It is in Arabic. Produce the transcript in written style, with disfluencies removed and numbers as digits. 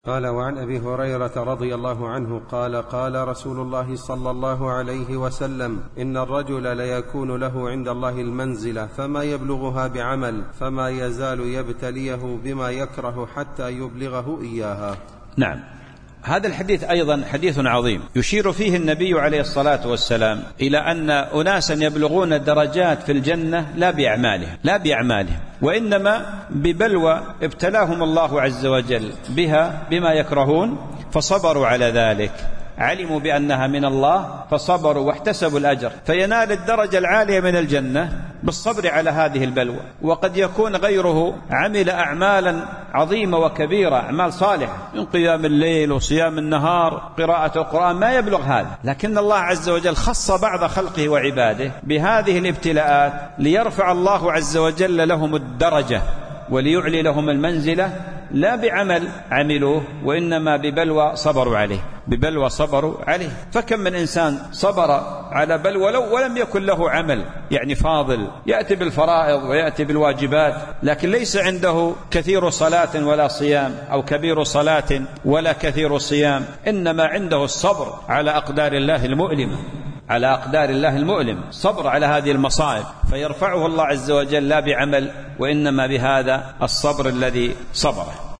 قال: وعن أبي هريرة رضي الله عنه قال: قال رسول الله صلى الله عليه وسلم: إن الرجل ليكون له عند الله المنزلة فما يبلغها بعمل، فما يزال يبتليه بما يكره حتى يبلغه إياها. نعم، هذا الحديث أيضا حديث عظيم يشير فيه النبي عليه الصلاة والسلام إلى أن أناسا يبلغون درجات في الجنة لا بأعمالهم وإنما ببلوى ابتلاهم الله عز وجل بها بما يكرهون فصبروا على ذلك، علموا بأنها من الله فصبروا واحتسبوا الأجر، فينال الدرجة العالية من الجنة بالصبر على هذه البلوى. وقد يكون غيره عمل أعمالا عظيمة وكبيرة، أعمال صالحة من قيام الليل وصيام النهار قراءة القرآن، ما يبلغ هذا، لكن الله عز وجل خص بعض خلقه وعباده بهذه الابتلاءات ليرفع الله عز وجل لهم الدرجة وليعلي لهم المنزلة، لا بعمل عملوه وإنما ببلوى صبروا عليه. فكم من إنسان صبر على بلوى ولم يكن له عمل يعني فاضل، يأتي بالفرائض ويأتي بالواجبات لكن ليس عنده كثير صلاة ولا صيام، أو كبير صلاة ولا كثير صيام، إنما عنده الصبر على أقدار الله المؤلمة، صبر على هذه المصائب، فيرفعه الله عز وجل لا بعمل وإنما بهذا الصبر الذي صبره.